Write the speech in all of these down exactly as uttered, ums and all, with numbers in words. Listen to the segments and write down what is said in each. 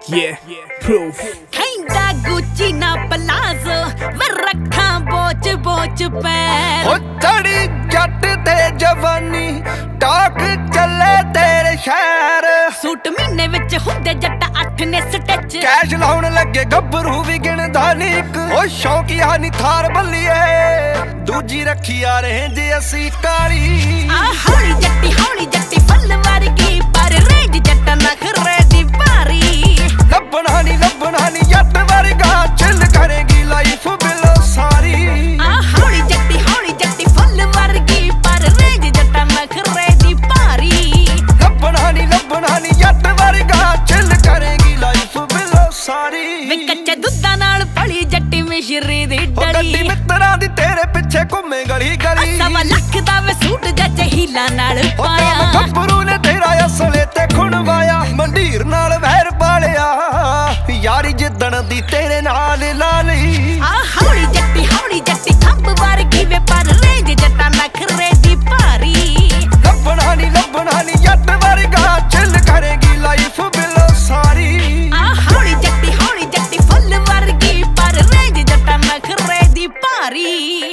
Yeah, proof. Kinda Gucci na palazzo, verrakha boch boch पैर। हो तड़ी जट ते जवानी, टाक चले तेरे शहर। सूट महीने विच हुंदे जट अठ ने स्टिच। कैश लाउण लगे गब्बरू भी गिणदा नी इक। ओ शौकिया नी थार बल्लीए, दूजी रखी आ रेंज असी काली। आ हौली जट्टी हौली जट्टी फल वर्गी, पर रेंज जट नखरे दी भारी। लभना नी लभना नी जट वर्गा, चिल करेगी लाइफ बिलो सारी। आ हौली जट्टी हौली जट्टी फल वर्गी, पर रेंज जट नखरे दी भारी। लभना नी लभना नी जट वर्गा, चिल करेगी लाइफ बिलो सारी। वे कच्चे दुद्धा नाल पली जट्टी मिश्री दी ओ डली। गड्डी मित्तरां दी तेरे पिछे घुमे गली गली। सवा लख दा वे सूट जज हीला नाल पाया। गब्बरू ने तेरा असले ते खुणवाया, मंडीर नाल वैर पालिया, यारी जिद्दण दी तेरे नाल ला लई। आ हौली जट्टी हौली जट्टी खंब वर्गी, वे पर रेंज जट्टा नखरे दी भारी। लभना नी लभना नी जट वर्गा, चिल करेगी लाइफ बिलो सारी। आ हौली जट्टी हौली जट्टी फुल वर्गी, पर रेंज जट्टा नखरे दी भारी।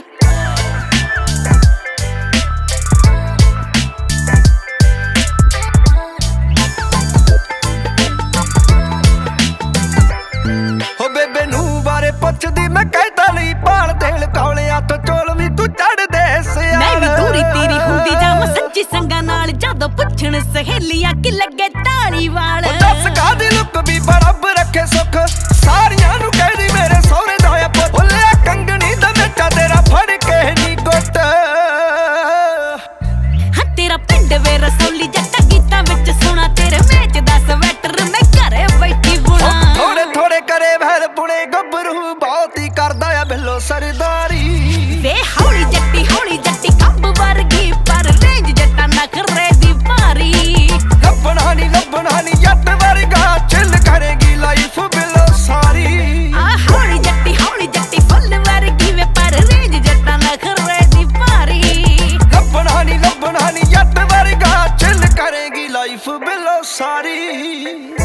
हो बेबे नू बारे पुछदी मैं कहता नहीं, भाल देल कौलिया तो चोल भी तू चढ़ दे सियाल। मैं भी दूरी तेरी हुंदी जावां सच्ची संगा नाल, जदों पुछण सहेलियां कि लगे ढाली वाल। दस कादी लुक भी बराबर रखे सुख, सारियां नू कहदी मेरे सोहरे दा आ पुੱਤ। भुलिया कंगनी दा बेटा तेरा फड़ के नी गुੱਟ। हाँ तेरा पिंड वे रसौली जट्टा गीतां विच सुना, तेरे मेच दा स्वेटर मैं घरे बैठी बुना। थोड़े थोड़े करे वैर पुणे गब्बरू, बहुत ही करदा आ बिलो सरदारी। वे हौली जट्टी हौली जट्टी खंब वर्गी, पर रेंज जट्टा नखरे दी भारी। लभना नी लभना नी जट वर्गा, चिल करेगी लाइफ बिलो सारी। आ हौली जट्टी हौली जट्टी फुल वर्गी, वे पर रेंज जट्टा नखरे दी भारी। लभना नी लभना नी जट वर्गा, चिल करेगी लाइफ बिलो सारी।